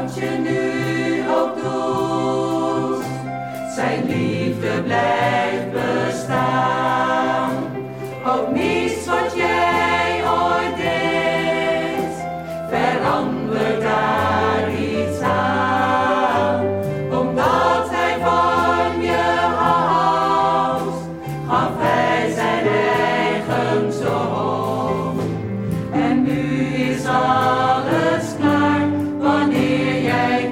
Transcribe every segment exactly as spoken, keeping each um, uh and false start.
wat je nu ook doet, zijn liefde blijft bestaan. Ook niets wat jij ooit deed, verandert daar iets aan. Omdat hij van je houdt, gaf hij zijn eigen zoon. En nu is alles klaar wanneer jij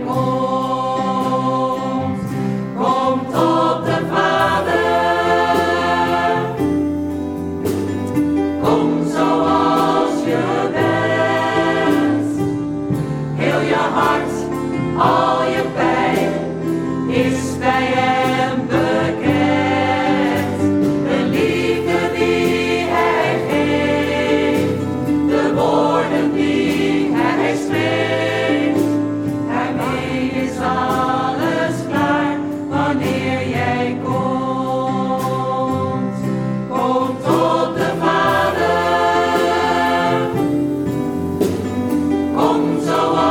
komt. Kom tot de Vader, kom zoals je bent. Heel je hart, al je pijn is bij hem bekend. De liefde die hij geeft, de woorden die hij spreekt, daarmee is alles klaar wanneer jij komt. Kom tot de Vader, kom zoals